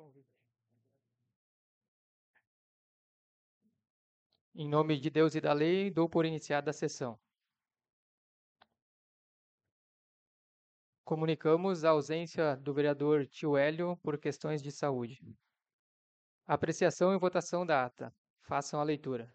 Em nome de Deus e da lei, dou por iniciada a sessão. Comunicamos a ausência do vereador Tio Hélio por questões de saúde. Apreciação e votação da ata. Façam a leitura.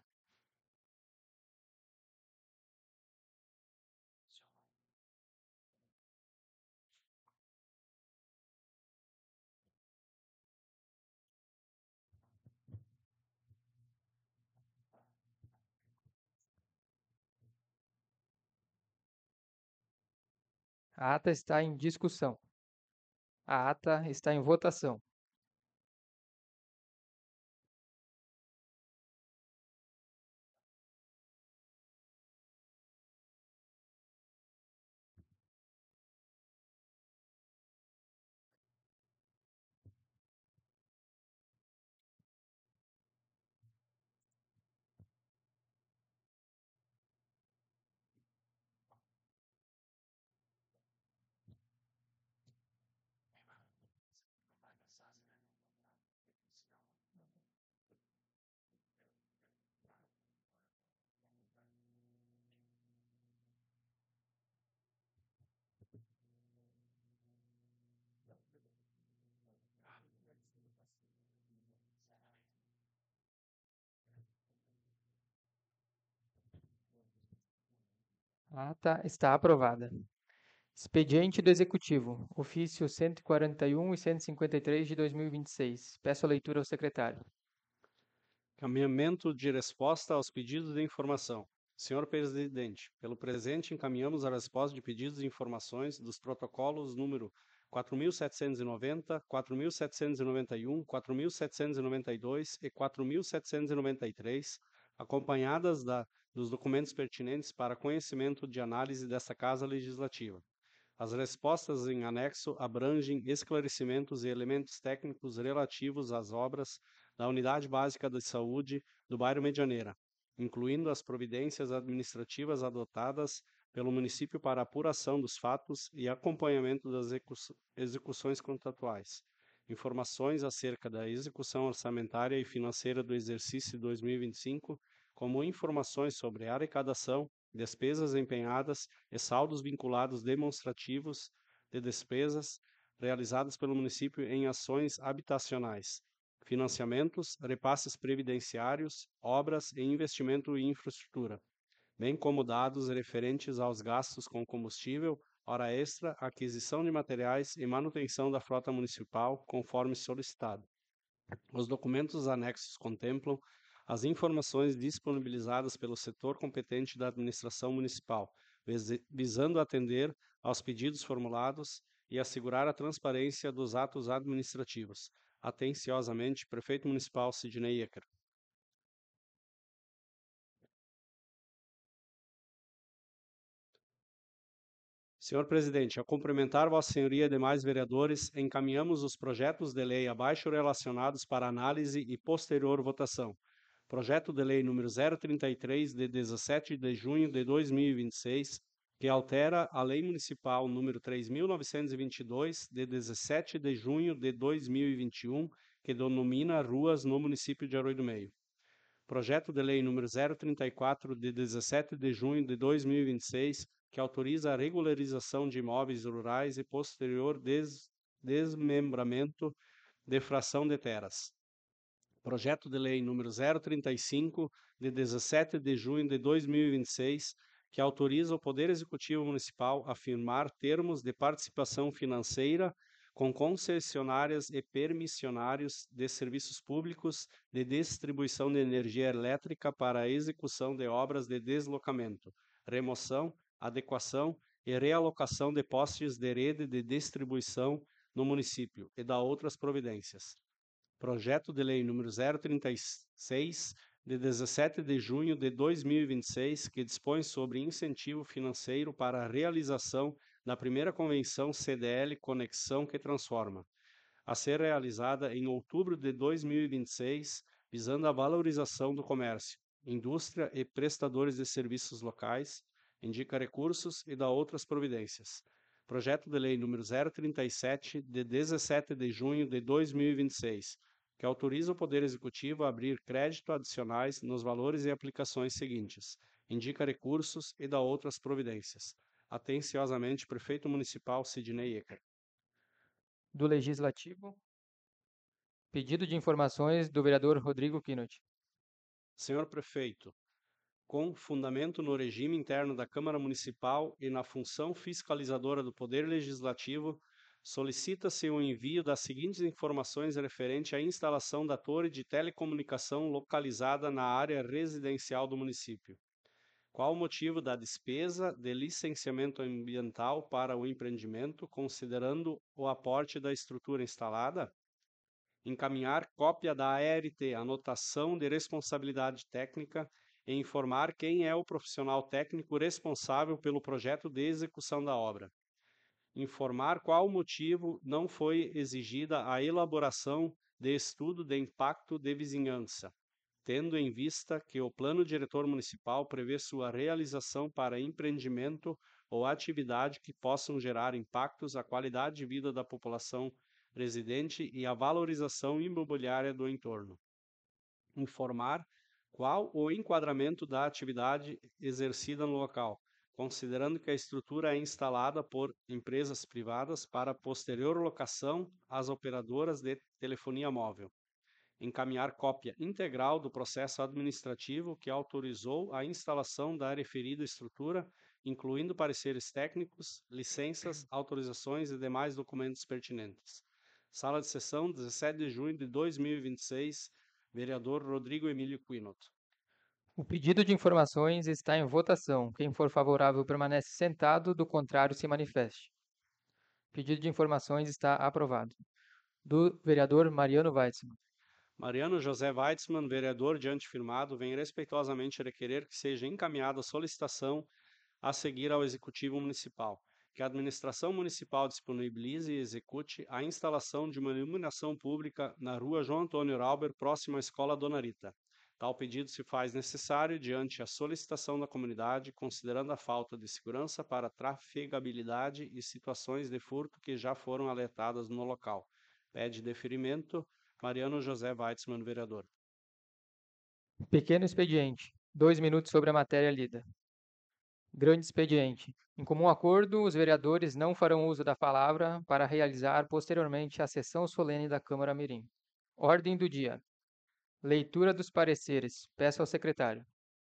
A ata está em discussão. A ata está em votação. A ata está aprovada. Expediente do Executivo, ofício 141 e 153 de 2026. Peço a leitura ao secretário. Encaminhamento de resposta aos pedidos de informação. Senhor Presidente, pelo presente encaminhamos a resposta de pedidos e informações dos protocolos número 4.790, 4.791, 4.792 e 4.793, acompanhadas dos documentos pertinentes para conhecimento de análise desta Casa Legislativa. As respostas em anexo abrangem esclarecimentos e elementos técnicos relativos às obras da Unidade Básica de Saúde do bairro Medianeira, incluindo as providências administrativas adotadas pelo município para apuração dos fatos e acompanhamento das execuções contratuais. Informações acerca da execução orçamentária e financeira do exercício 2025, como informações sobre arrecadação, despesas empenhadas e saldos vinculados demonstrativos de despesas realizadas pelo município em ações habitacionais, financiamentos, repasses previdenciários, obras e investimento em infraestrutura, bem como dados referentes aos gastos com combustível, hora extra, aquisição de materiais e manutenção da frota municipal, conforme solicitado. Os documentos anexos contemplam as informações disponibilizadas pelo setor competente da administração municipal, visando atender aos pedidos formulados e assegurar a transparência dos atos administrativos. Atenciosamente, Prefeito Municipal Sidnei Ecker. Senhor Presidente, a cumprimentar Vossa Senhoria e demais vereadores, encaminhamos os projetos de lei abaixo relacionados para análise e posterior votação. Projeto de Lei número 033, de 17 de junho de 2026, que altera a Lei Municipal número 3.922, de 17 de junho de 2021, que denomina ruas no município de Arroio do Meio. Projeto de Lei número 034, de 17 de junho de 2026, que autoriza a regularização de imóveis rurais e posterior desmembramento de fração de terras. Projeto de Lei número 035, de 17 de junho de 2026, que autoriza o Poder Executivo Municipal a firmar termos de participação financeira com concessionárias e permissionários de serviços públicos de distribuição de energia elétrica para a execução de obras de deslocamento, remoção, adequação e realocação de postes de rede de distribuição no município e da outras providências. Projeto de Lei número 036, de 17 de junho de 2026, que dispõe sobre incentivo financeiro para a realização da primeira convenção CDL Conexão que Transforma, a ser realizada em outubro de 2026, visando a valorização do comércio, indústria e prestadores de serviços locais, indica recursos e da outras providências. Projeto de Lei número 037, de 17 de junho de 2026, que autoriza o Poder Executivo a abrir crédito adicionais nos valores e aplicações seguintes, indica recursos e dá outras providências. Atenciosamente, Prefeito Municipal Sidney Ecker. Do Legislativo, pedido de informações do vereador Rodrigo Kinot. Senhor Prefeito, com fundamento no regime interno da Câmara Municipal e na função fiscalizadora do Poder Legislativo, solicita-se o envio das seguintes informações referente à instalação da torre de telecomunicação localizada na área residencial do município. Qual o motivo da despesa de licenciamento ambiental para o empreendimento, considerando o aporte da estrutura instalada? Encaminhar cópia da ART, anotação de responsabilidade técnica, e informar quem é o profissional técnico responsável pelo projeto de execução da obra. Informar qual motivo não foi exigida a elaboração de estudo de impacto de vizinhança, tendo em vista que o Plano Diretor Municipal prevê sua realização para empreendimento ou atividade que possam gerar impactos à qualidade de vida da população residente e à valorização imobiliária do entorno. Informar qual o enquadramento da atividade exercida no local, considerando que a estrutura é instalada por empresas privadas para posterior locação às operadoras de telefonia móvel. Encaminhar cópia integral do processo administrativo que autorizou a instalação da referida estrutura, incluindo pareceres técnicos, licenças, autorizações e demais documentos pertinentes. Sala de sessão, 17 de junho de 2026, vereador Rodrigo Emílio Quinot. O pedido de informações está em votação. Quem for favorável permanece sentado, do contrário se manifeste. Pedido de informações está aprovado. Do vereador Mariano Weitzmann. Mariano José Weitzmann, vereador diante firmado, vem respeitosamente requerer que seja encaminhada a solicitação a seguir ao Executivo Municipal, que a Administração Municipal disponibilize e execute a instalação de uma iluminação pública na rua João Antônio Rauber, próximo à Escola Dona Rita. Tal pedido se faz necessário diante a solicitação da comunidade, considerando a falta de segurança para trafegabilidade e situações de furto que já foram alertadas no local. Pede deferimento Mariano José Weitzmann, vereador. Pequeno expediente. 2 minutos sobre a matéria lida. Grande expediente. Em comum acordo, os vereadores não farão uso da palavra para realizar posteriormente a sessão solene da Câmara Mirim. Ordem do dia. Leitura dos pareceres. Peço ao secretário.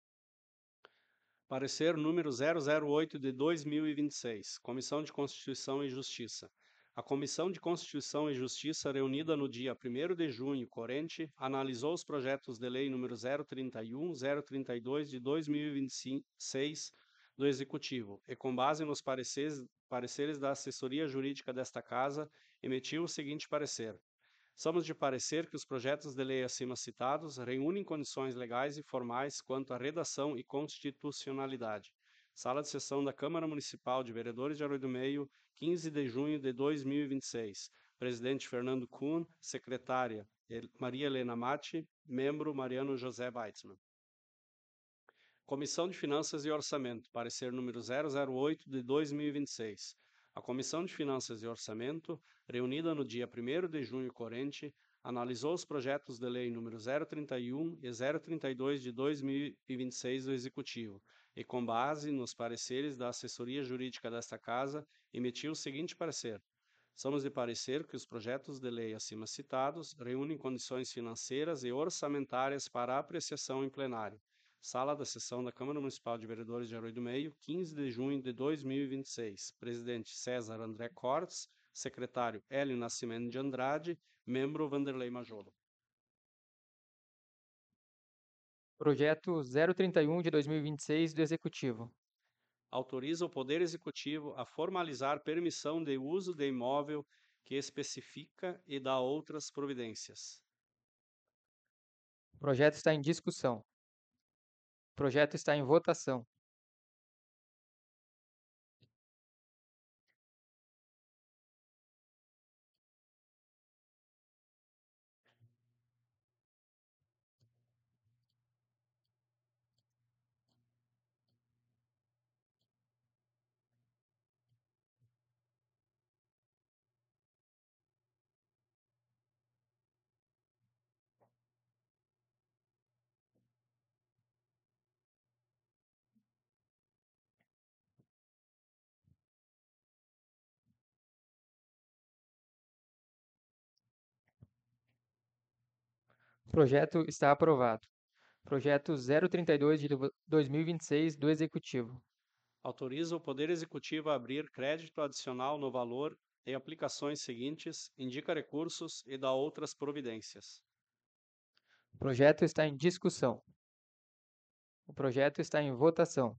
Parecer número 008 de 2026, Comissão de Constituição e Justiça. A Comissão de Constituição e Justiça, reunida no dia 1º de junho corrente, analisou os projetos de lei número 031, 032 de 2026 do Executivo e, com base nos pareceres da assessoria jurídica desta Casa, emitiu o seguinte parecer. Somos de parecer que os projetos de lei acima citados reúnem condições legais e formais quanto à redação e constitucionalidade. Sala de sessão da Câmara Municipal de Vereadores de Arroio do Meio, 15 de junho de 2026. Presidente Fernando Kuhn, secretária Maria Helena Matti, membro Mariano José Weitzmann. Comissão de Finanças e Orçamento, parecer número 008 de 2026. A Comissão de Finanças e Orçamento, reunida no dia 1º de junho corrente, analisou os projetos de lei número 031 e 032 de 2026 do Executivo e, com base nos pareceres da assessoria jurídica desta Casa, emitiu o seguinte parecer. Somos de parecer que os projetos de lei acima citados reúnem condições financeiras e orçamentárias para apreciação em plenário. Sala da sessão da Câmara Municipal de Vereadores de Arroio do Meio, 15 de junho de 2026. Presidente César André Cortes, secretário Hélio Nascimento de Andrade, membro Vanderlei Majolo. Projeto 031 de 2026 do Executivo. Autoriza o Poder Executivo a formalizar permissão de uso de imóvel que especifica e dá outras providências. O projeto está em discussão. O projeto está em votação. Projeto está aprovado. Projeto 032 de 2026 do Executivo. Autoriza o Poder Executivo a abrir crédito adicional no valor e aplicações seguintes, indica recursos e dá outras providências. O projeto está em discussão. O projeto está em votação.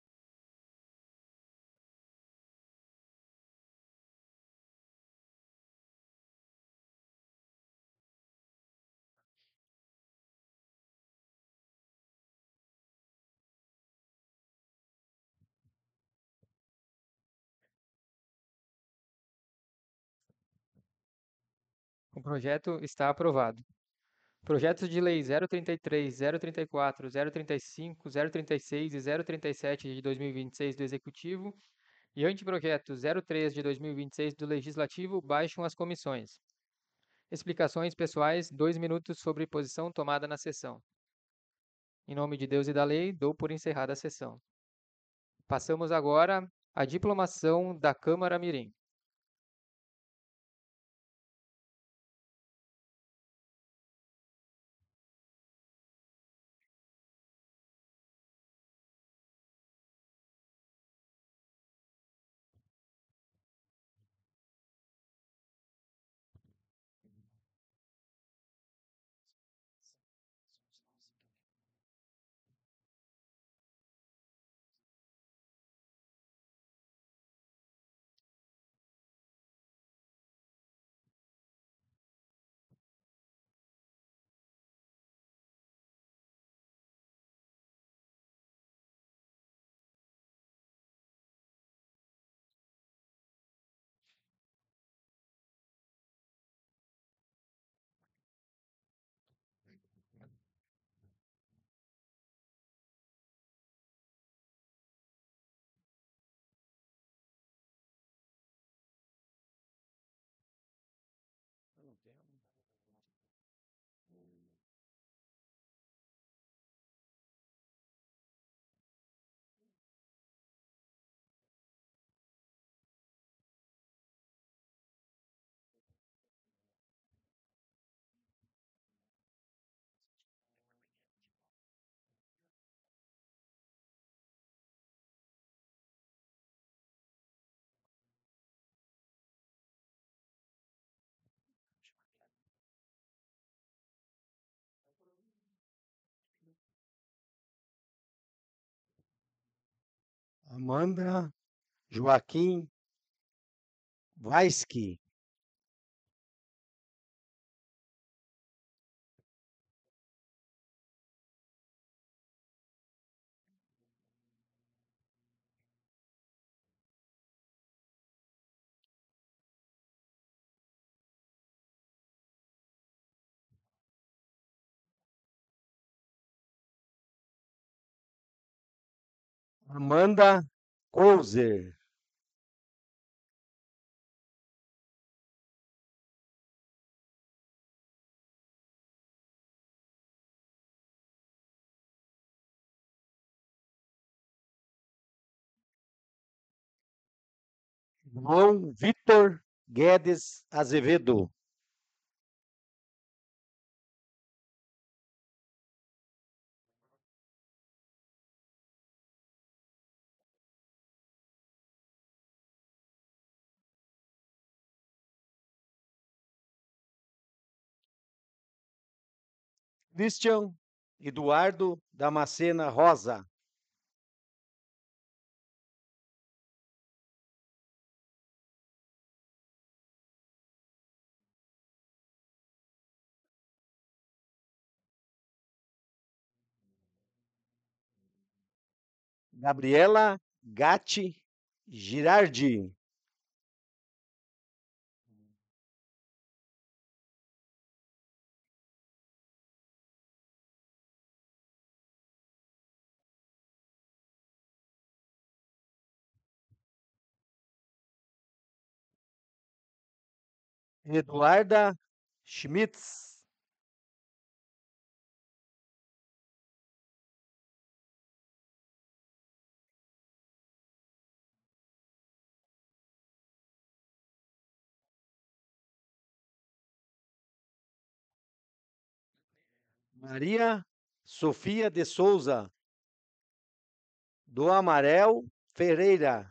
O projeto está aprovado. Projetos de lei 033, 034, 035, 036 e 037 de 2026 do Executivo e anteprojeto 03 de 2026 do Legislativo baixam as comissões. Explicações pessoais, 2 minutos sobre posição tomada na sessão. Em nome de Deus e da lei, dou por encerrada a sessão. Passamos agora à diplomação da Câmara Mirim. Amanda Joaquim Vaiski, Amanda Couser, João Vitor Guedes Azevedo, Christian Eduardo Damascena Rosa, Gabriela Gatti Girardi, Eduarda Schmitz, Maria Sofia de Souza. Do Amarel Ferreira.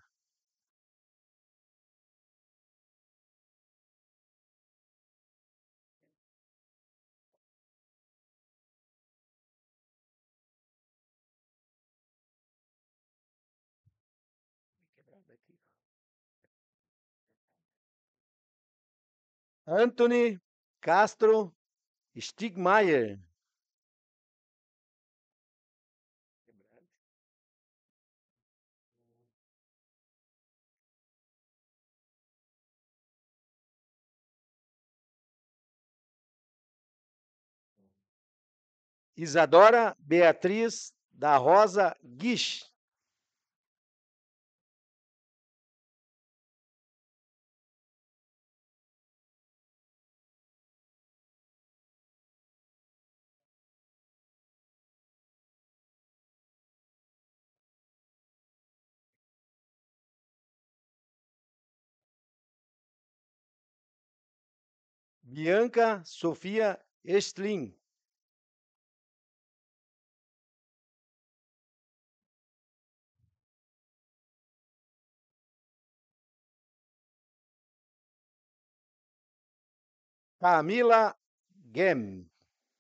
Anthony Castro Stigmaier. Isadora Beatriz da Rosa Guiche. Bianca Sofia Estlin. Camila Gem.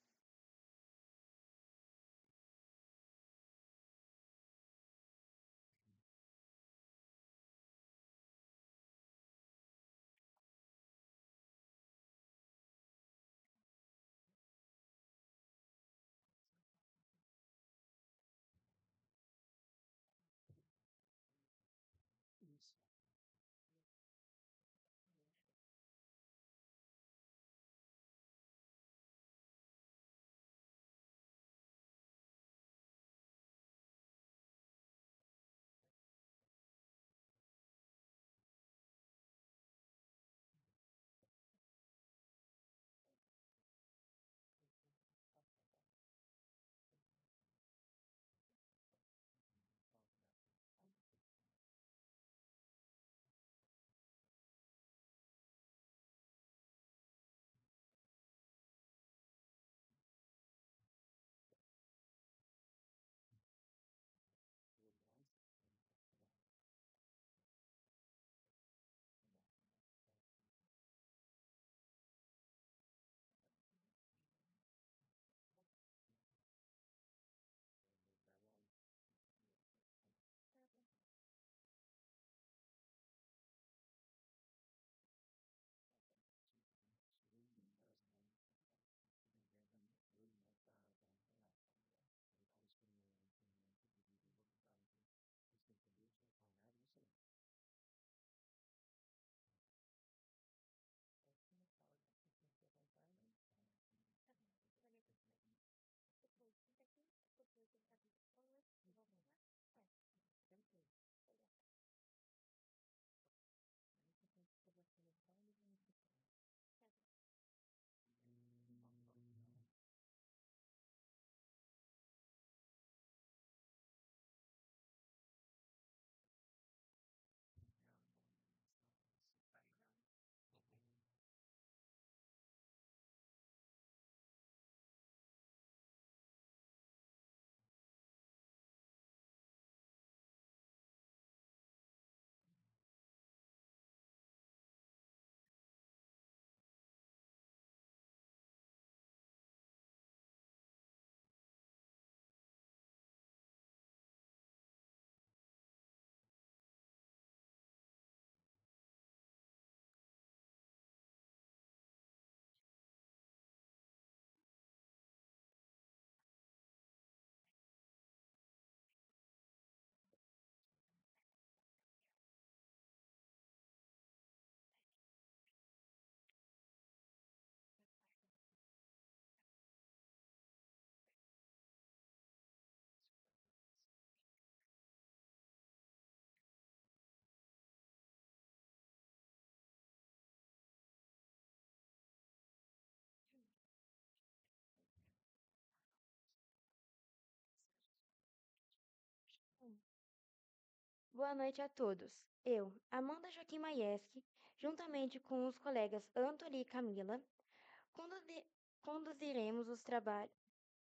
Boa noite a todos. Eu, Amanda Joaquim Maieski, juntamente com os colegas Antony e Camila, conduzi- conduziremos os trabalhos.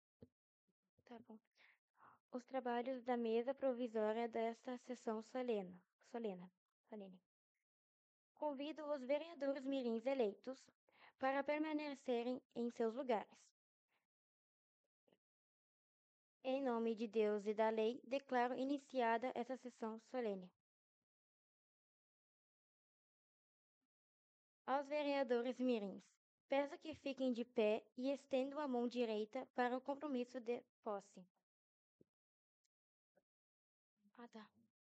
Tá bom. Os trabalhos da mesa provisória desta sessão solene. Convido os vereadores mirins eleitos para permanecerem em seus lugares. Em nome de Deus e da lei, declaro iniciada essa sessão solene. Aos vereadores mirins, peço que fiquem de pé e estendam a mão direita para o compromisso de posse. Ah, tá.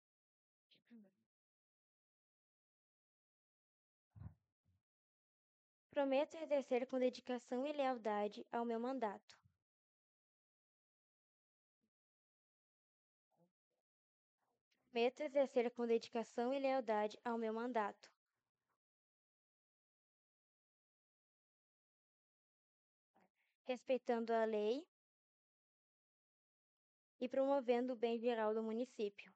Prometo exercer com dedicação e lealdade ao meu mandato. Prometo exercer com dedicação e lealdade ao meu mandato. Respeitando a lei e promovendo o bem geral do município.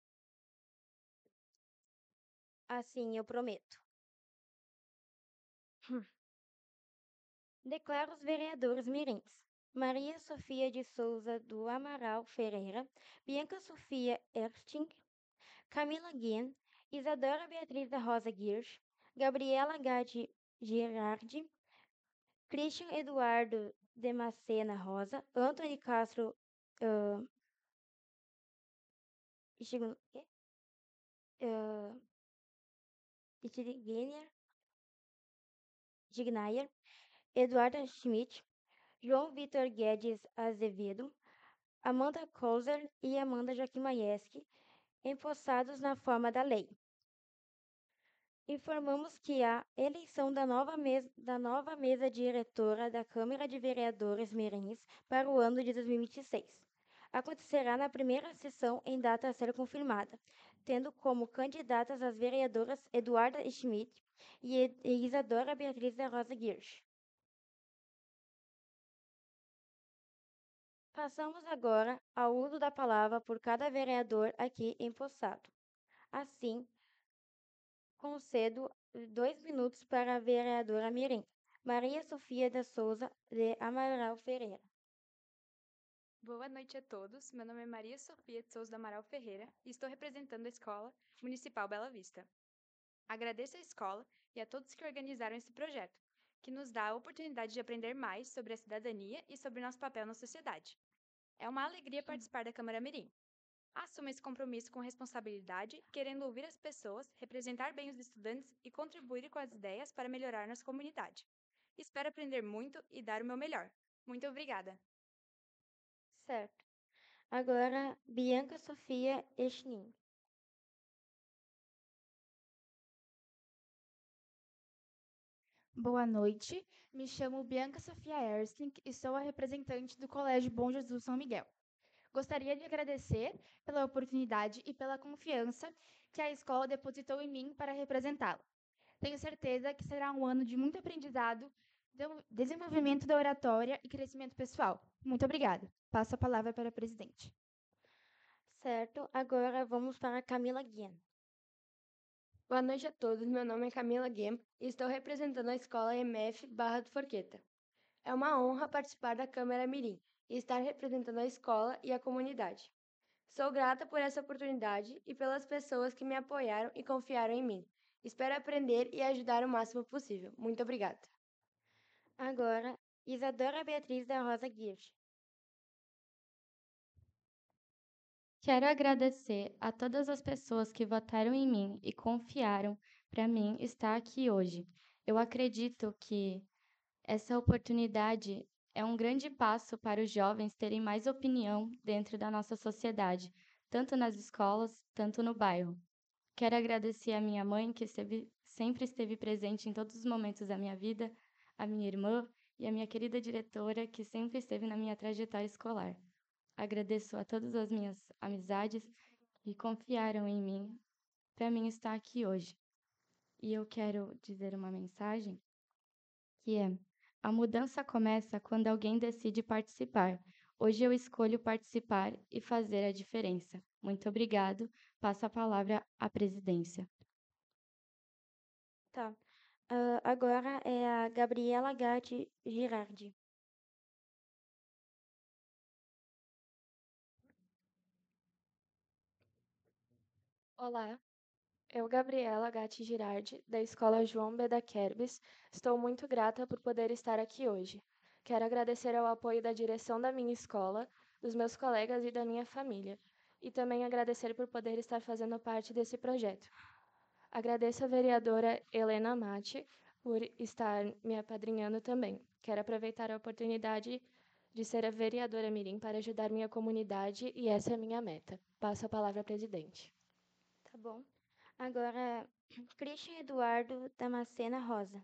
Assim eu prometo. Declaro os vereadores mirins: Maria Sofia de Souza do Amaral Ferreira, Bianca Sofia Erting, Camila Guien, Isadora Beatriz da Rosa Guirch, Gabriela Gatti Girardi, Christian Eduardo de Macena Rosa, Antony Castro Gignayer, Eduarda Schmidt, João Vitor Guedes Azevedo, Amanda Kozer e Amanda Joaquimayeski, empossados na forma da lei. Informamos que a eleição da nova mesa diretora da Câmara de Vereadores Mirins para o ano de 2026 acontecerá na primeira sessão em data a ser confirmada, tendo como candidatas as vereadoras Eduarda Schmidt e Isadora Beatriz da Rosa Guirch. Passamos agora ao uso da palavra por cada vereador aqui empossado. Assim, concedo 2 minutos para a vereadora Mirim, Maria Sofia da Souza de Amaral Ferreira. Boa noite a todos. Meu nome é Maria Sofia de Souza do Amaral Ferreira e estou representando a Escola Municipal Bela Vista. Agradeço à escola e a todos que organizaram esse projeto, que nos dá a oportunidade de aprender mais sobre a cidadania e sobre nosso papel na sociedade. É uma alegria participar da Câmara Mirim. Assumo esse compromisso com responsabilidade, querendo ouvir as pessoas, representar bem os estudantes e contribuir com as ideias para melhorar nossa comunidade. Espero aprender muito e dar o meu melhor. Muito obrigada! Certo. Agora, Bianca Sofia Echnin. Boa noite, me chamo Bianca Sofia Erskine e sou a representante do Colégio Bom Jesus São Miguel. Gostaria de agradecer pela oportunidade e pela confiança que a escola depositou em mim para representá-la. Tenho certeza que será um ano de muito aprendizado, desenvolvimento da oratória e crescimento pessoal. Muito obrigada. Passo a palavra para a presidente. Certo. Agora vamos para Camila Guien. Boa noite a todos, meu nome é Camila Guiem e estou representando a escola MF Barra do Forqueta. É uma honra participar da Câmara Mirim e estar representando a escola e a comunidade. Sou grata por essa oportunidade e pelas pessoas que me apoiaram e confiaram em mim. Espero aprender e ajudar o máximo possível. Muito obrigada. Agora, Isadora Beatriz da Rosa Guirch. Quero agradecer a todas as pessoas que votaram em mim e confiaram para mim estar aqui hoje. Eu acredito que essa oportunidade é um grande passo para os jovens terem mais opinião dentro da nossa sociedade, tanto nas escolas, tanto no bairro. Quero agradecer a minha mãe, que sempre esteve presente em todos os momentos da minha vida, a minha irmã e a minha querida diretora, que sempre esteve na minha trajetória escolar. Agradeço a todas as minhas amizades que confiaram em mim para mim estar aqui hoje. E eu quero dizer uma mensagem que é: a mudança começa quando alguém decide participar. Hoje eu escolho participar e fazer a diferença. Muito obrigado. Passo a palavra à presidência. Tá. Agora é a Gabriela Gatti Girardi. Olá, eu, Gabriela Gatti Girardi, da Escola João Beda Kerbes, estou muito grata por poder estar aqui hoje. Quero agradecer ao apoio da direção da minha escola, dos meus colegas e da minha família, e também agradecer por poder estar fazendo parte desse projeto. Agradeço a vereadora Helena Matti por estar me apadrinhando também. Quero aproveitar a oportunidade de ser a vereadora Mirim para ajudar minha comunidade e essa é a minha meta. Passo a palavra à presidente. Tá bom. Agora, Christian Eduardo Damascena Rosa.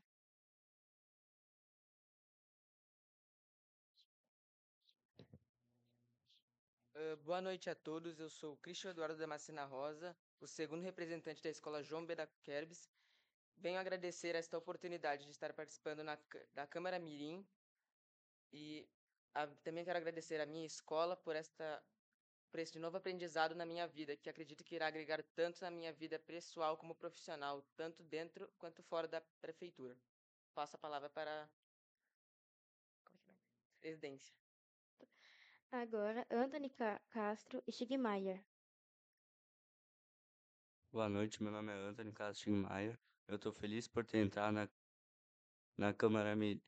Boa noite a todos, eu sou Cristian Eduardo Damascena Rosa, o segundo representante da Escola João Beda Kerbes. Venho agradecer esta oportunidade de estar participando da Câmara Mirim e também quero agradecer à minha escola por este novo aprendizado na minha vida, que acredito que irá agregar tanto na minha vida pessoal como profissional, tanto dentro quanto fora da prefeitura. Passo a palavra para a presidência. Agora, Anthony Castro Stigmaier. Boa noite, meu nome é Anthony Castro Maia. Eu estou feliz por ter entrado na Câmara Mirim.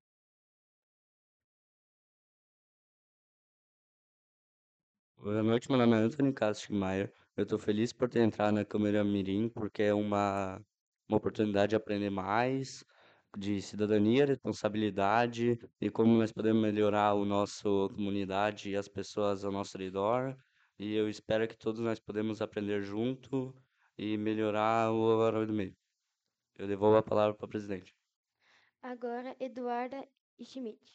Boa noite, meu nome é Anthony Castro Maia. Eu estou feliz por ter entrado na Câmara Mirim, porque é uma oportunidade de aprender mais de cidadania, responsabilidade e como nós podemos melhorar a nossa comunidade e as pessoas ao nosso redor. E eu espero que todos nós podemos aprender junto e melhorar o horário do meio. Eu devolvo a palavra para o presidente. Agora, Eduarda Schmidt.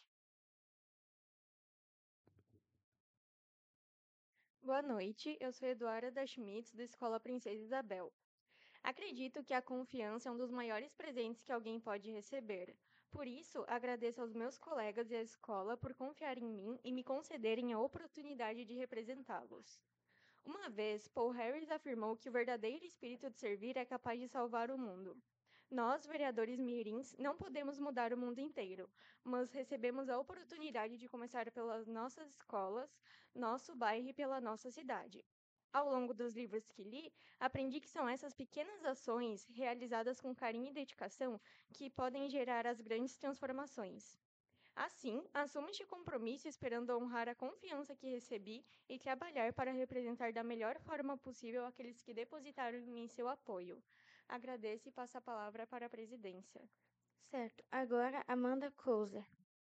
Boa noite, eu sou Eduarda Schmitz, da Escola Princesa Isabel. Acredito que a confiança é um dos maiores presentes que alguém pode receber. Por isso, agradeço aos meus colegas e à escola por confiar em mim e me concederem a oportunidade de representá-los. Uma vez, Paul Harris afirmou que o verdadeiro espírito de servir é capaz de salvar o mundo. Nós, vereadores mirins, não podemos mudar o mundo inteiro, mas recebemos a oportunidade de começar pelas nossas escolas, nosso bairro e pela nossa cidade. Ao longo dos livros que li, aprendi que são essas pequenas ações, realizadas com carinho e dedicação, que podem gerar as grandes transformações. Assim, assumo este compromisso esperando honrar a confiança que recebi e trabalhar para representar da melhor forma possível aqueles que depositaram em mim seu apoio. Agradeço e passo a palavra para a presidência. Certo. Agora, Amanda Couser.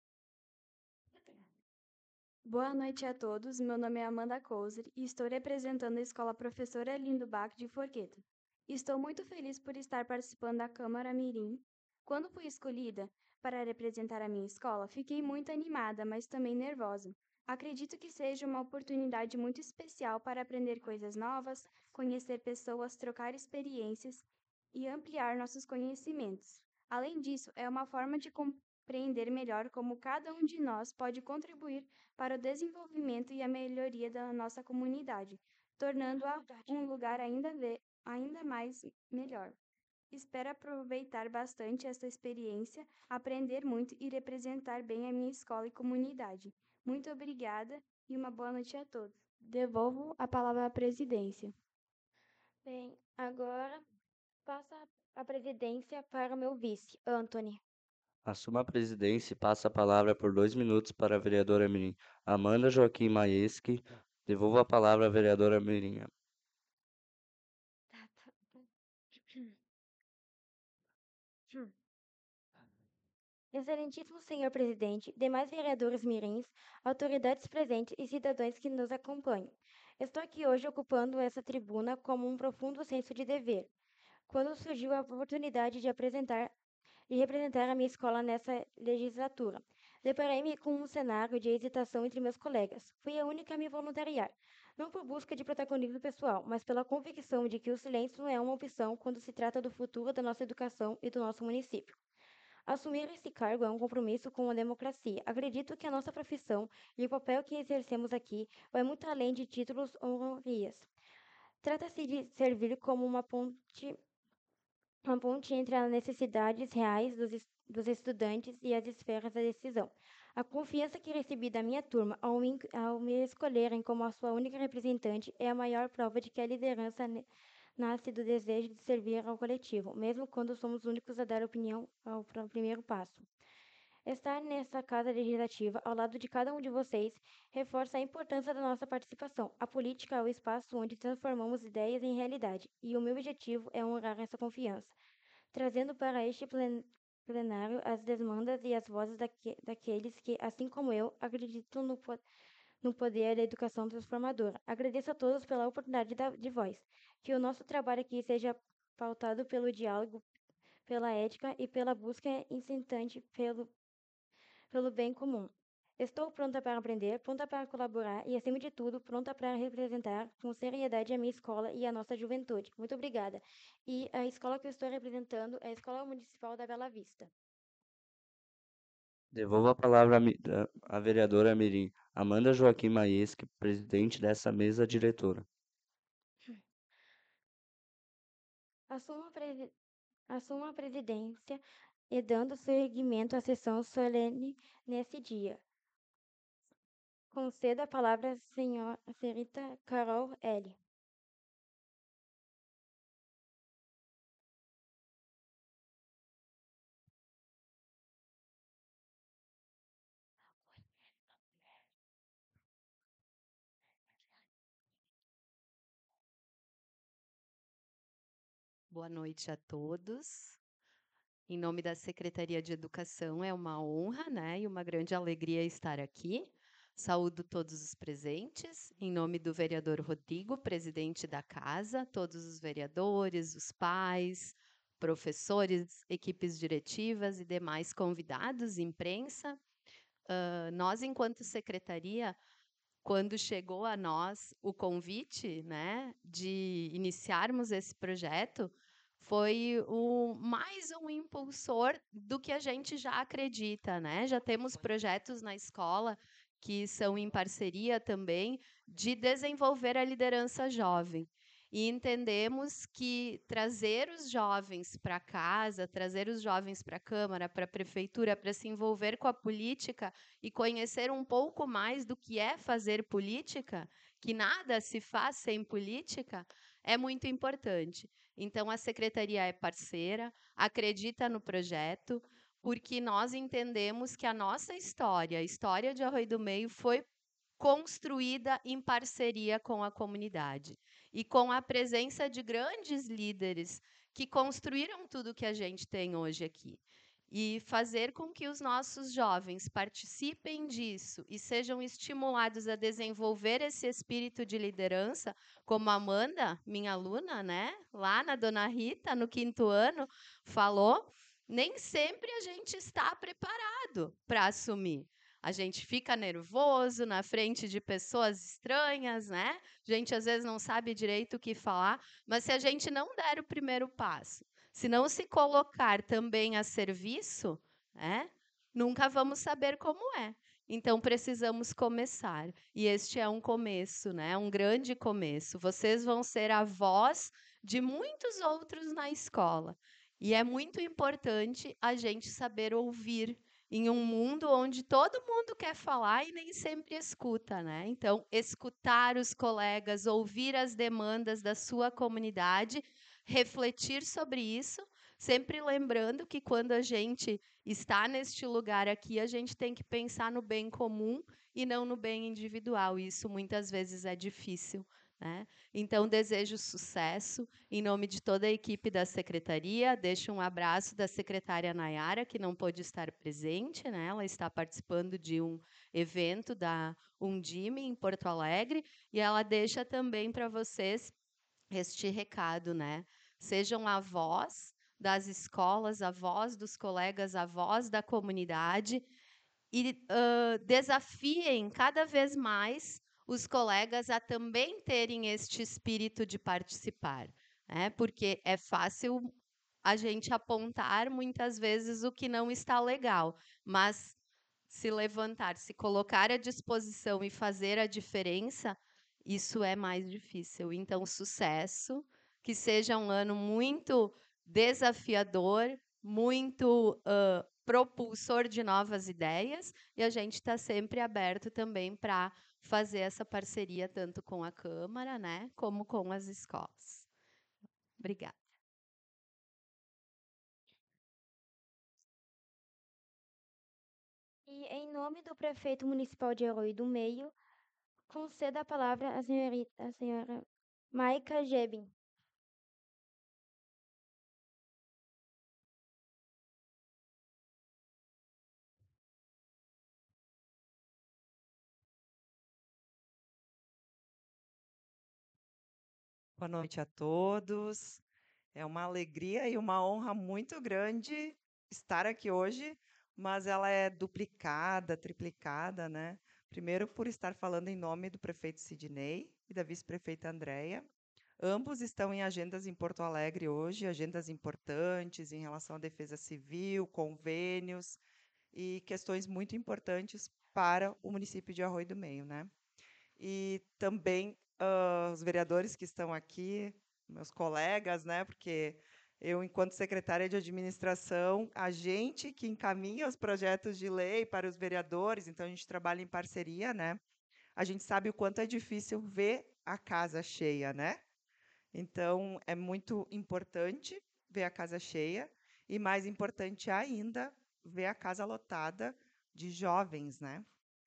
Boa noite a todos, meu nome é Amanda Couser e estou representando a Escola Professora Lindo Bach de Forqueta. Estou muito feliz por estar participando da Câmara Mirim. Quando fui escolhida para representar a minha escola, fiquei muito animada, mas também nervosa. Acredito que seja uma oportunidade muito especial para aprender coisas novas, conhecer pessoas, trocar experiências e ampliar nossos conhecimentos. Além disso, é uma forma de compreender melhor como cada um de nós pode contribuir para o desenvolvimento e a melhoria da nossa comunidade, tornando-a um lugar ainda mais melhor. Espero aproveitar bastante esta experiência, aprender muito e representar bem a minha escola e comunidade. Muito obrigada e uma boa noite a todos. Devolvo a palavra à presidência. Bem, agora passa a presidência para o meu vice, Anthony. Assuma a presidência e passa a palavra por 2 minutos para a vereadora Mirim. Amanda Joaquim Maeski. Devolvo a palavra à vereadora Mirim. Excelentíssimo senhor presidente, demais vereadores mirins, autoridades presentes e cidadãos que nos acompanham. Estou aqui hoje ocupando essa tribuna como um profundo senso de dever. Quando surgiu a oportunidade de representar a minha escola nessa legislatura, deparei-me com um cenário de hesitação entre meus colegas. Fui a única a me voluntariar, não por busca de protagonismo pessoal, mas pela convicção de que o silêncio não é uma opção quando se trata do futuro da nossa educação e do nosso município. Assumir esse cargo é um compromisso com a democracia. Acredito que a nossa profissão e o papel que exercemos aqui vai muito além de títulos ou honrarias. Trata-se de servir como uma ponte entre as necessidades reais dos estudantes e as esferas da decisão. A confiança que recebi da minha turma ao me escolherem como a sua única representante é a maior prova de que a liderança nasce do desejo de servir ao coletivo, mesmo quando somos os únicos a dar opinião ao primeiro passo. Estar nessa casa legislativa, ao lado de cada um de vocês, reforça a importância da nossa participação. A política é o espaço onde transformamos ideias em realidade, e o meu objetivo é honrar essa confiança, trazendo para este plenário as demandas e as vozes daqueles que, assim como eu, acreditam no poder da educação transformadora. Agradeço a todos pela oportunidade de voz. Que o nosso trabalho aqui seja pautado pelo diálogo, pela ética e pela busca incessante pelo bem comum. Estou pronta para aprender, pronta para colaborar e, acima de tudo, pronta para representar com seriedade a minha escola e a nossa juventude. Muito obrigada. E a escola que eu estou representando é a Escola Municipal da Bela Vista. Devolvo a palavra à vereadora Mirim Amanda Joaquim Maesque, presidente dessa mesa diretora. Assumo a presidência e dando seguimento à sessão solene nesse dia. Concedo a palavra à senhorita Carol L. Boa noite a todos. Em nome da Secretaria de Educação, é uma honra, né, e uma grande alegria estar aqui. Saúdo todos os presentes, em nome do vereador Rodrigo, presidente da casa, todos os vereadores, os pais, professores, equipes diretivas e demais convidados, imprensa. Nós, enquanto secretaria, quando chegou a nós o convite, né, de iniciarmos esse projeto, foi mais um impulsor do que a gente já acredita, né? Já temos projetos na escola que são em parceria também de desenvolver a liderança jovem. E entendemos que trazer os jovens para casa, trazer os jovens para a Câmara, para a Prefeitura, para se envolver com a política e conhecer um pouco mais do que é fazer política, que nada se faz sem política, é muito importante. Então, a Secretaria é parceira, acredita no projeto, porque nós entendemos que a nossa história, a história de Arroio do Meio, foi construída em parceria com a comunidade e com a presença de grandes líderes que construíram tudo que a gente tem hoje aqui. E fazer com que os nossos jovens participem disso e sejam estimulados a desenvolver esse espírito de liderança, como a Amanda, minha aluna, né, lá na Dona Rita, no 5º ano, falou, nem sempre a gente está preparado para assumir. A gente fica nervoso na frente de pessoas estranhas, né? A gente às vezes não sabe direito o que falar, mas se a gente não der o primeiro passo, se não se colocar também a serviço, né, nunca vamos saber como é. Então, precisamos começar. E este é um começo, né? Um grande começo. Vocês vão ser a voz de muitos outros na escola. E é muito importante a gente saber ouvir em um mundo onde todo mundo quer falar e nem sempre escuta, né? Então, escutar os colegas, ouvir as demandas da sua comunidade, refletir sobre isso, sempre lembrando que quando a gente está neste lugar aqui, a gente tem que pensar no bem comum e não no bem individual. E isso muitas vezes é difícil, né? Então, desejo sucesso em nome de toda a equipe da secretaria. Deixo um abraço da secretária Nayara, que não pôde estar presente, né? Ela está participando de um evento da Undime em Porto Alegre, e ela deixa também para vocês este recado, né? Sejam a voz das escolas, a voz dos colegas, a voz da comunidade, e desafiem cada vez mais os colegas a também terem este espírito de participar, né? Porque é fácil a gente apontar muitas vezes o que não está legal, mas se levantar, se colocar à disposição e fazer a diferença, isso é mais difícil. Então, sucesso, que seja um ano muito desafiador, muito propulsor de novas ideias, e a gente está sempre aberto também para fazer essa parceria tanto com a Câmara, né, como com as escolas. Obrigada. E em nome do prefeito municipal de Arroio do Meio, concedo a palavra à senhora Maica Gebin. Boa noite a todos. É uma alegria e uma honra muito grande estar aqui hoje, mas ela é duplicada, triplicada, né? Primeiro, por estar falando em nome do prefeito Sidney e da vice-prefeita Andréia. Ambos estão em agendas em Porto Alegre hoje, agendas importantes em relação à defesa civil, convênios e questões muito importantes para o município de Arroio do Meio, né? E também os vereadores que estão aqui, meus colegas, né? Porque eu, enquanto secretária de administração, a gente que encaminha os projetos de lei para os vereadores, então a gente trabalha em parceria, né? A gente sabe o quanto é difícil ver a casa cheia, né? Então, é muito importante ver a casa cheia e, mais importante ainda, ver a casa lotada de jovens, né?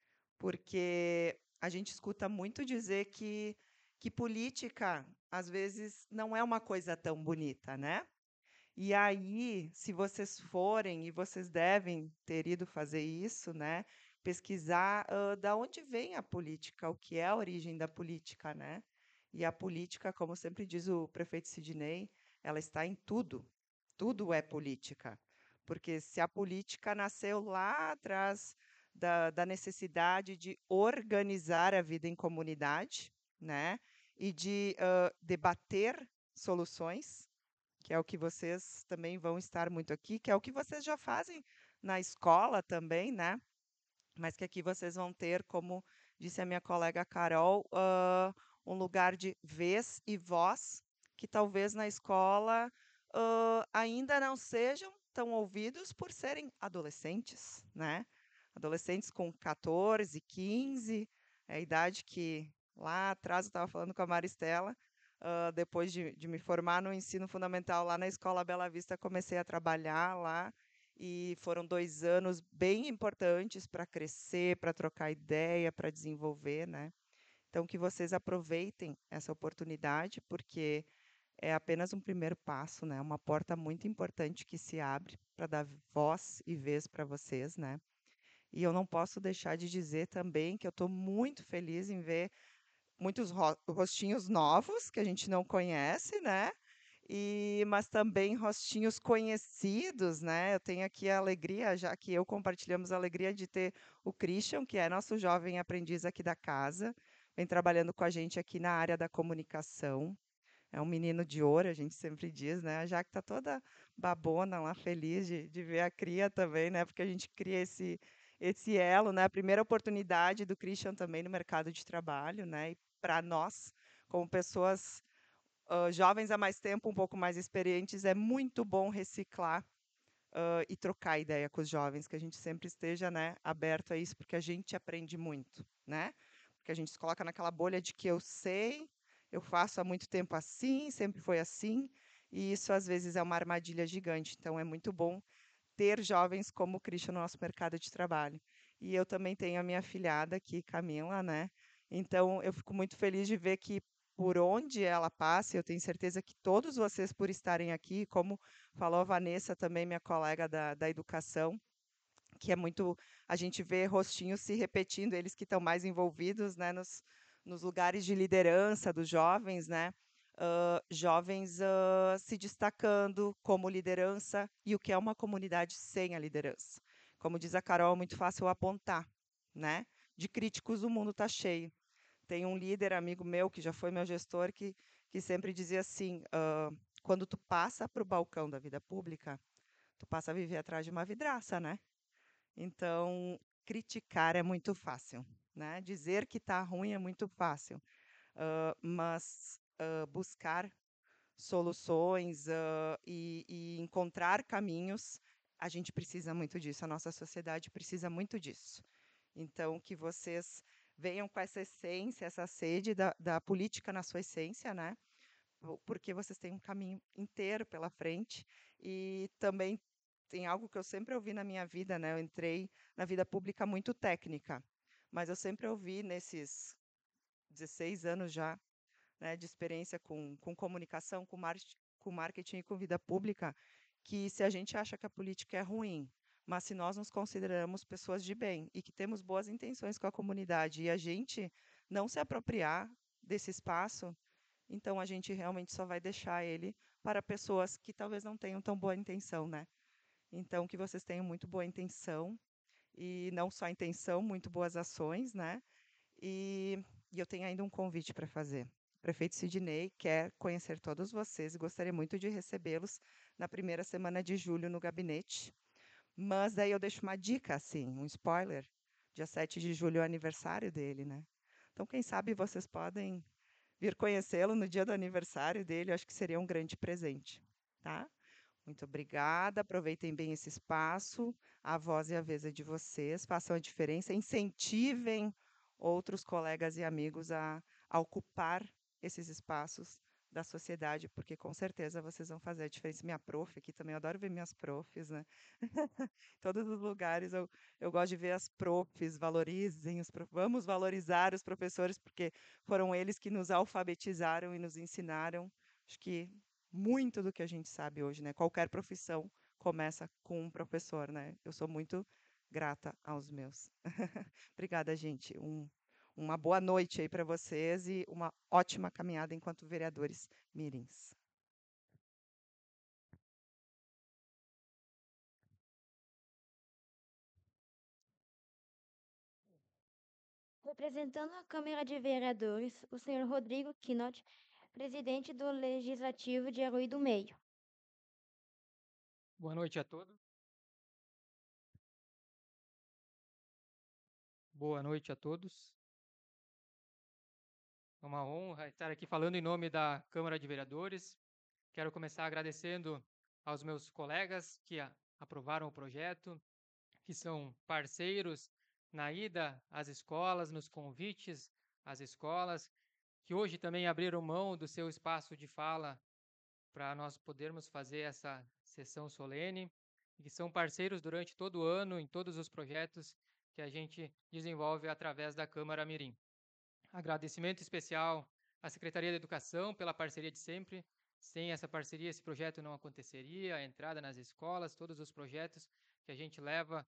Porque a gente escuta muito dizer que política, às vezes, não é uma coisa tão bonita, né? E aí, se vocês forem, e vocês devem ter ido fazer isso, né? Pesquisar da onde vem a política, o que é a origem da política, né? E a política, como sempre diz o prefeito Sidney, ela está em tudo. Tudo é política. Porque se a política nasceu lá atrás da necessidade de organizar a vida em comunidade, né? E de debater soluções, que é o que vocês também vão estar muito aqui, que é o que vocês já fazem na escola também, né? Mas que aqui vocês vão ter, como disse a minha colega Carol, um lugar de vez e voz, que talvez na escola ainda não sejam tão ouvidos por serem adolescentes, né? Adolescentes com 14, 15, é a idade que lá atrás eu estava falando com a Maristela, depois de me formar no ensino fundamental lá na Escola Bela Vista, comecei a trabalhar lá e foram 2 anos bem importantes para crescer, para trocar ideia, para desenvolver, né? Então, que vocês aproveitem essa oportunidade, porque é apenas um primeiro passo, né? Uma porta muito importante que se abre para dar voz e vez para vocês, né? E eu não posso deixar de dizer também que eu estou muito feliz em ver muitos rostinhos novos que a gente não conhece, né? Mas também rostinhos conhecidos, né? Eu tenho aqui a alegria, já que eu compartilhamos a alegria de ter o Christian, que é nosso jovem aprendiz aqui da casa, vem trabalhando com a gente aqui na área da comunicação. É um menino de ouro, a gente sempre diz, né? A Jaque está toda babona lá, feliz de ver a cria também, né? Porque a gente cria esse elo, né? A primeira oportunidade do Christian também no mercado de trabalho, né? E para nós, como pessoas jovens há mais tempo, um pouco mais experientes, é muito bom reciclar e trocar ideia com os jovens, que a gente sempre esteja, né, aberto a isso, porque a gente aprende muito, né? Porque a gente se coloca naquela bolha de que eu sei, eu faço há muito tempo assim, sempre foi assim, e isso às vezes é uma armadilha gigante. Então é muito bom ter jovens como o Christian no nosso mercado de trabalho. E eu também tenho a minha afilhada aqui, Camila, né? Então eu fico muito feliz de ver que por onde ela passa, eu tenho certeza que todos vocês, por estarem aqui, como falou a Vanessa, também minha colega da educação, que é muito. A gente vê rostinhos se repetindo, eles que estão mais envolvidos, né, nos lugares de liderança dos jovens, né? Jovens se destacando como liderança e o que é uma comunidade sem a liderança. Como diz a Carol, é muito fácil apontar, né? De críticos o mundo está cheio. Tem um líder, amigo meu, que já foi meu gestor, que sempre dizia assim, quando tu passa para o balcão da vida pública, tu passa a viver atrás de uma vidraça, né? Então, criticar é muito fácil, né? Dizer que está ruim é muito fácil, mas buscar soluções e encontrar caminhos, a gente precisa muito disso, a nossa sociedade precisa muito disso. Então, que vocês venham com essa essência, essa sede da política na sua essência, né? porque vocês têm um caminho inteiro pela frente e também tem algo que eu sempre ouvi na minha vida, né? Eu entrei na vida pública muito técnica, mas eu sempre ouvi nesses 16 anos já, né, de experiência com comunicação, com marketing e com vida pública, que se a gente acha que a política é ruim, mas se nós nos consideramos pessoas de bem e que temos boas intenções com a comunidade e a gente não se apropriar desse espaço, então a gente realmente só vai deixar ele para pessoas que talvez não tenham tão boa intenção, né? Então, que vocês tenham muito boa intenção, e não só intenção, muito boas ações, né? E eu tenho ainda um convite para fazer. O prefeito Sidney quer conhecer todos vocês e gostaria muito de recebê-los na primeira semana de julho no gabinete. Mas daí eu deixo uma dica, assim, um spoiler. Dia 7 de julho é o aniversário dele, né? Então, quem sabe vocês podem vir conhecê-lo no dia do aniversário dele, eu acho que seria um grande presente, tá? Muito obrigada, aproveitem bem esse espaço, a voz e a vez é de vocês, façam a diferença, incentivem outros colegas e amigos a ocupar esses espaços da sociedade, porque com certeza vocês vão fazer a diferença. Minha prof aqui também, eu adoro ver minhas profs, né? Todos os lugares eu gosto de ver as profs, valorizem vamos valorizar os professores, porque foram eles que nos alfabetizaram e nos ensinaram. Acho que muito do que a gente sabe hoje, né? Qualquer profissão começa com um professor, né? Eu sou muito grata aos meus. Obrigada, gente. Uma boa noite aí para vocês e uma ótima caminhada enquanto vereadores mirins. Representando a Câmara de Vereadores, o senhor Rodrigo Kinot, presidente do Legislativo de Arroio do Meio. Boa noite a todos. Boa noite a todos. É uma honra estar aqui falando em nome da Câmara de Vereadores. Quero começar agradecendo aos meus colegas que aprovaram o projeto, que são parceiros na ida às escolas, nos convites às escolas, que hoje também abriram mão do seu espaço de fala para nós podermos fazer essa sessão solene, e que são parceiros durante todo o ano em todos os projetos que a gente desenvolve através da Câmara Mirim. Agradecimento especial à Secretaria de Educação pela parceria de sempre. Sem essa parceria, esse projeto não aconteceria, a entrada nas escolas, todos os projetos que a gente leva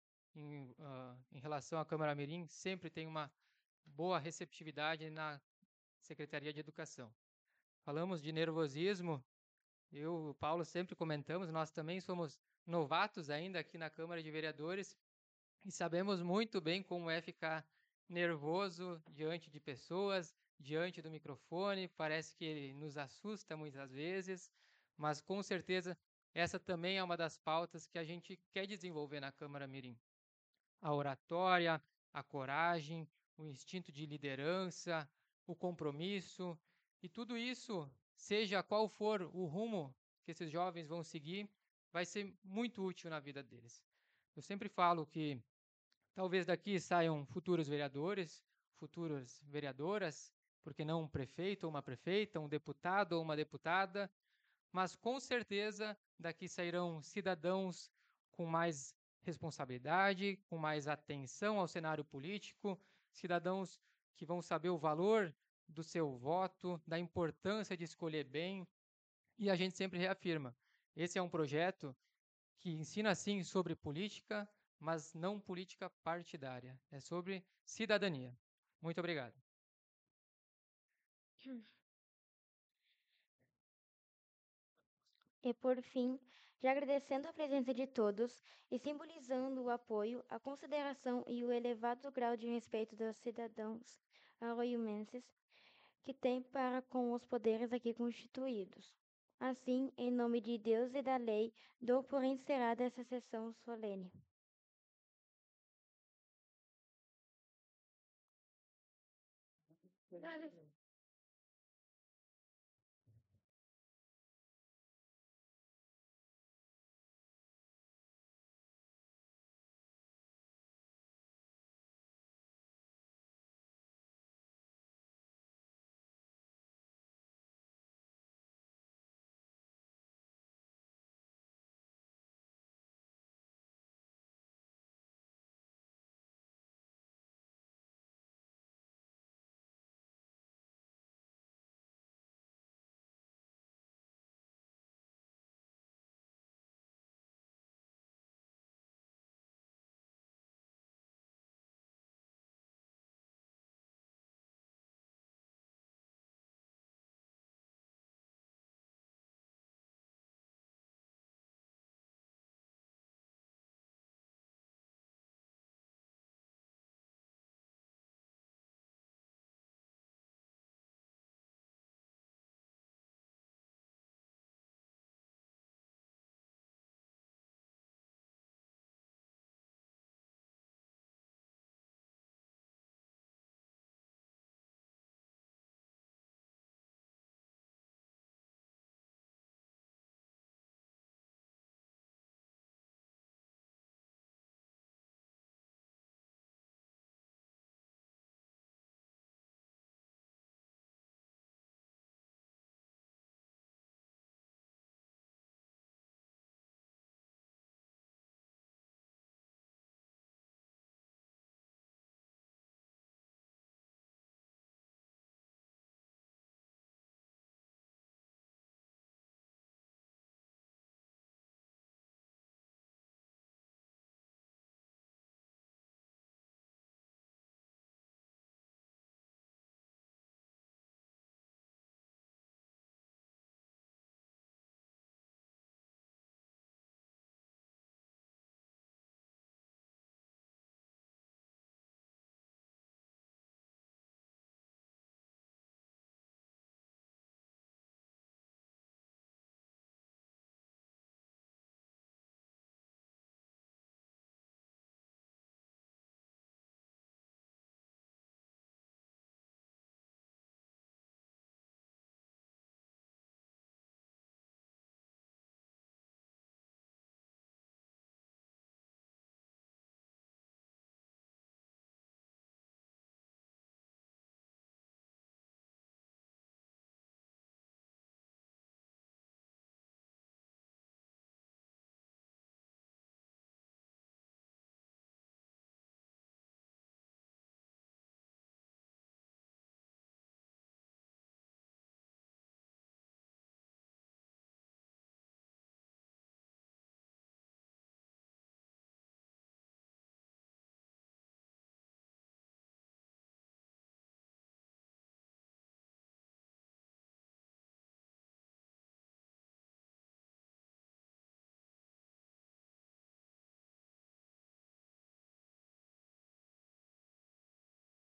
em relação à Câmara Mirim sempre tem uma boa receptividade na Secretaria de Educação. Falamos de nervosismo, eu e o Paulo sempre comentamos, nós também somos novatos ainda aqui na Câmara de Vereadores e sabemos muito bem como é ficar nervoso diante de pessoas, diante do microfone, parece que ele nos assusta muitas vezes, mas com certeza essa também é uma das pautas que a gente quer desenvolver na Câmara Mirim. A oratória, a coragem, o instinto de liderança, o compromisso, e tudo isso, seja qual for o rumo que esses jovens vão seguir, vai ser muito útil na vida deles. Eu sempre falo que talvez daqui saiam futuros vereadores, futuras vereadoras, porque não um prefeito ou uma prefeita, um deputado ou uma deputada, mas com certeza daqui sairão cidadãos com mais responsabilidade, com mais atenção ao cenário político, cidadãos que vão saber o valor do seu voto, da importância de escolher bem, e a gente sempre reafirma, esse é um projeto que ensina sim sobre política, mas não política partidária, é sobre cidadania. Muito obrigado. E por fim, já agradecendo a presença de todos e simbolizando o apoio, a consideração e o elevado grau de respeito dos cidadãos arroiumenses que têm para com os poderes aqui constituídos. Assim, em nome de Deus e da lei, dou por encerrada essa sessão solene.